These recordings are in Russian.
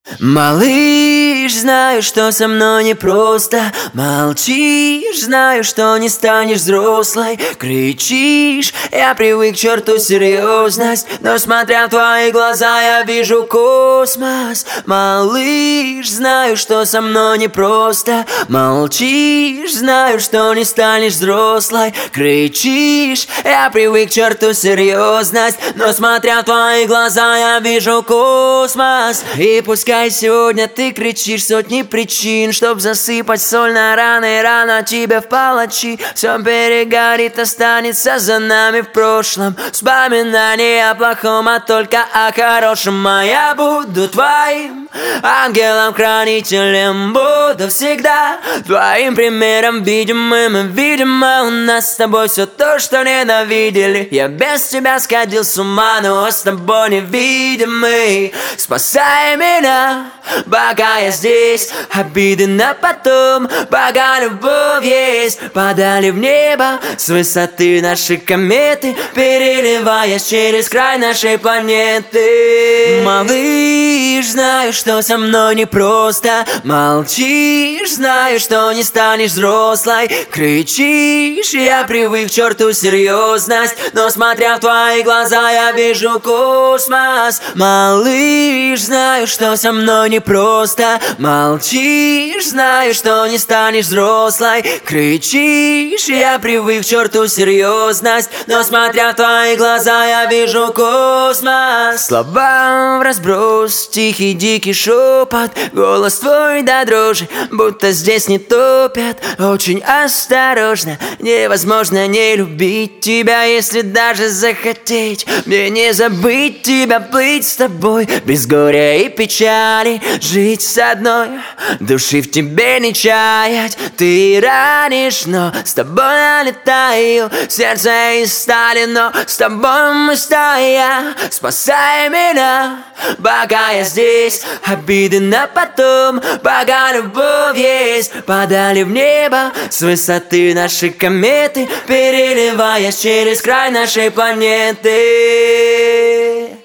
Малыш, знаю, что со мной непросто. Молчишь, знаю, что не станешь взрослой. Кричишь, я привык к черту серьезность, но смотря в твои глаза, я вижу космос. Малыш, знаю, что со мной непросто. Молчишь, знаю, что не станешь взрослой. Кричишь, я привык к черту серьезность, но смотря в твои глаза, я вижу космос. И пускай сегодня ты кричишь сотни причин, чтоб засыпать соль на раны, рана тебе в палачи. Все перегорит, останется за нами в прошлом. Вспоминание о плохом, а только о хорошем. А я буду твоим ангелом-хранителем, буду всегда твоим примером видимым. Видимо, у нас с тобой все то, что ненавидели. Я без тебя сходил с ума, но с тобой невидимый. Спасай меня, пока я здесь. Обиды на потом, пока любовь есть. Падали в небо с высоты нашей кометы, переливаясь через край нашей планеты. Малыш, знаю, что со мной непросто. Молчишь, знаю, что не станешь взрослой. Кричишь, я привык к черту серьезность, но смотря в твои глаза, я вижу космос. Малыш, знаю, что со мной непросто. Молчишь, знаю, что не станешь взрослой. Кричишь, я привык к черту серьезность, но смотря в твои глаза, я вижу космос. Слова вразброс, тихий дикий шепот, голос твой до дрожи, будто здесь не топят. Очень осторожно, невозможно не любить тебя, если даже захотеть. Мне не забыть тебя, плыть с тобой без горя и печали, жить с одной души в тебе не чаять. Ты ранишь, но с тобой налетаю, сердце из стали, но с тобой мы стоя. Спасай меня, пока я здесь. Обиды на потом, пока любовь есть. Падали в небо с высоты нашей кометы, переливаясь через край нашей планеты.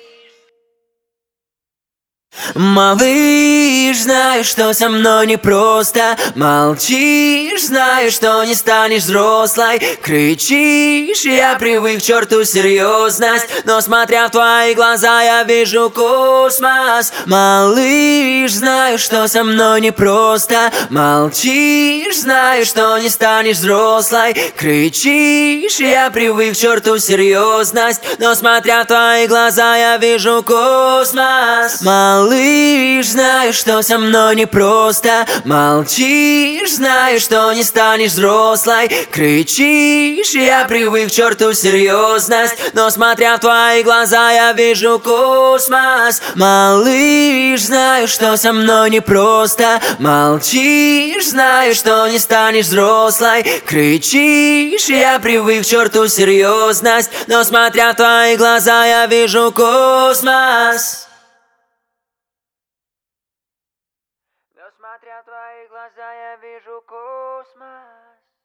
Малыш, знаю, что со мной непросто. Молчишь, знаю, что не станешь взрослой. Кричишь, я привык к черту серьезность, но смотря в твои глаза, я вижу космос. Малыш, знаю, что со мной непросто. Молчишь, знаю, что не станешь взрослой. Кричишь, я привык к черту серьезность, но смотря в твои глаза, я вижу космос. Малыш, знаю, что со мной непросто. Молчишь, знаю, что не станешь взрослой. Кричишь, я привык к черту серьезность, но смотря в твои глаза, я вижу космос. Малыш, знаю, что со мной непросто. Молчишь, знаю, что не станешь взрослой. Кричишь, я привык к черту серьезность, но смотря в твои глаза, я вижу космос. Но смотря в твои глаза, я вижу космос.